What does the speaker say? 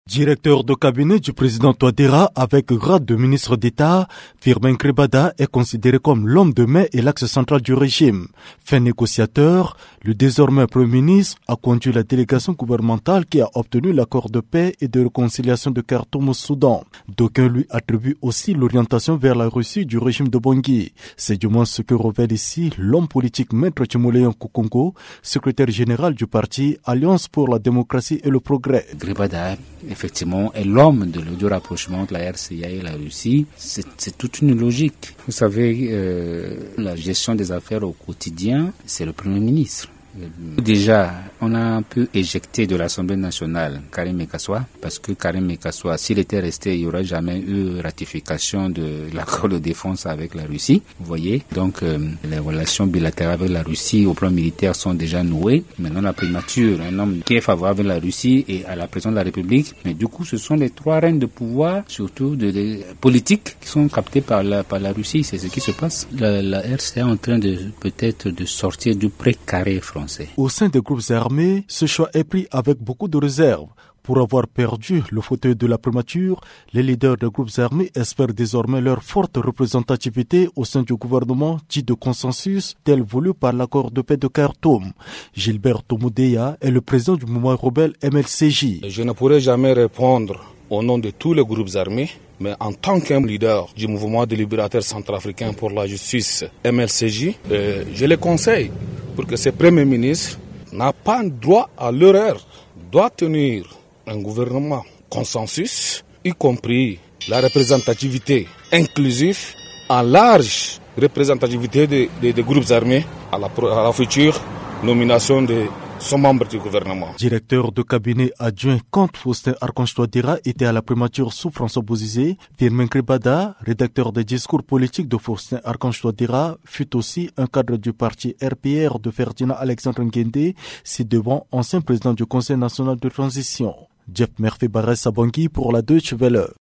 Directeur de cabinet du président Touadéra avec grade de ministre d'État, Firmin Gribada est considéré comme l'homme de main et l'axe central du régime. Fin négociateur, le désormais Premier ministre a conduit la délégation gouvernementale qui a obtenu l'accord de paix et de réconciliation de Khartoum au Soudan. D'aucuns lui attribuent aussi l'orientation vers la Russie du régime de Bangui. C'est du moins ce que révèle ici l'homme politique Maître Timoléon Kukongo, secrétaire général du parti Alliance pour la démocratie et le progrès. Gribada, effectivement, est l'homme du rapprochement de la RCA et la Russie. C'est toute une logique. Vous savez, la gestion des affaires au quotidien, c'est le Premier ministre. Déjà, on a un peu éjecté de l'Assemblée nationale Karim Meïssa, parce que Karim Meïssa, s'il était resté, il n'y aurait jamais eu ratification de l'accord de défense avec la Russie. Vous voyez, donc les relations bilatérales avec la Russie au plan militaire sont déjà nouées. Maintenant, la primature, un homme qui est favorable à la Russie et à la présidence de la République, mais du coup, ce sont les trois rênes de pouvoir, surtout de politiques, qui sont captées par la Russie. C'est ce qui se passe. La RCA est en train peut-être de sortir du précaré français. Au sein des groupes armés, ce choix est pris avec beaucoup de réserve. Pour avoir perdu le fauteuil de la primature, les leaders des groupes armés espèrent désormais leur forte représentativité au sein du gouvernement dit de consensus tel voulu par l'accord de paix de Khartoum. Gilbert Tomoudeya est le président du mouvement rebelle MLCJ. Je ne pourrai jamais répondre au nom de tous les groupes armés, mais en tant que leader du mouvement des libérateurs centrafricains pour la justice MLCJ, je les conseille pour que ce Premier ministre n'a pas droit à l'erreur, doit tenir un gouvernement consensus, y compris la représentativité inclusive, en large représentativité des groupes armés à la future nomination de son membre du gouvernement. Directeur de cabinet adjoint contre Faustin Archange Touadéra était à la primature sous François Bozizé. Firmin Gribada, rédacteur des discours politiques de Faustin Archange Touadéra, fut aussi un cadre du parti RPR de Ferdinand Alexandre Nguende, ci-devant ancien président du Conseil national de transition. Jeff Murphy Barres à Bangui pour la Deutsche Welle.